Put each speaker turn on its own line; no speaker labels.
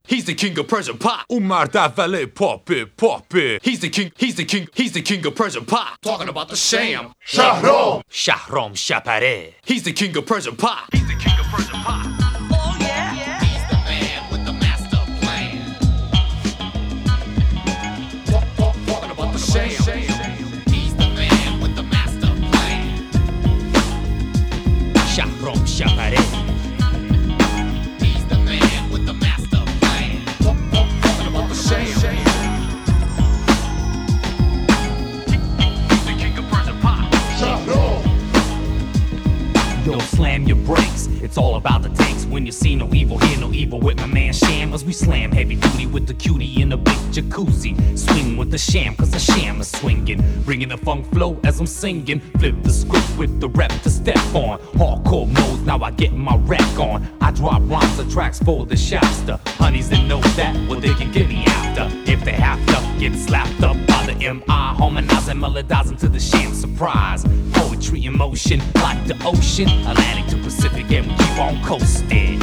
He's the king of Persian pop. Umar Davale Poppy Poppy. He's the king, he's the king, he's the king of Persian pop. Talking about the Sham.
Shahram.
Shahram Shapare. He's the king of Persian pop. He's the king of Persian pop.
Oh yeah.
He's the man with the master plan. Talking about the Sham. He's the man with the master plan. Shahram Shapare. He's the man with the master plan. Talking about the Sham. He's the king of Persian pop.
Shahram.
Yo, slam your brakes, it's all about the tanks. When you see no evil, hear no evil with my man Sham. As we slam heavy duty with the cutie in a big jacuzzi. Swing with the Sham, cause the Sham is swinging. Bringing the funk flow as I'm singing. Flip the script with the rep to step on. Hardcore modes, now I get my rack on. I drop rhymes and tracks for the shopster. Honeys that know that, well they can get me after. If they have to get slapped up by the M.I. Harmonizing, melodizing to the Sham surprise. Poetry in motion, like the ocean. Atlantic to Pacific, and we keep on coasting.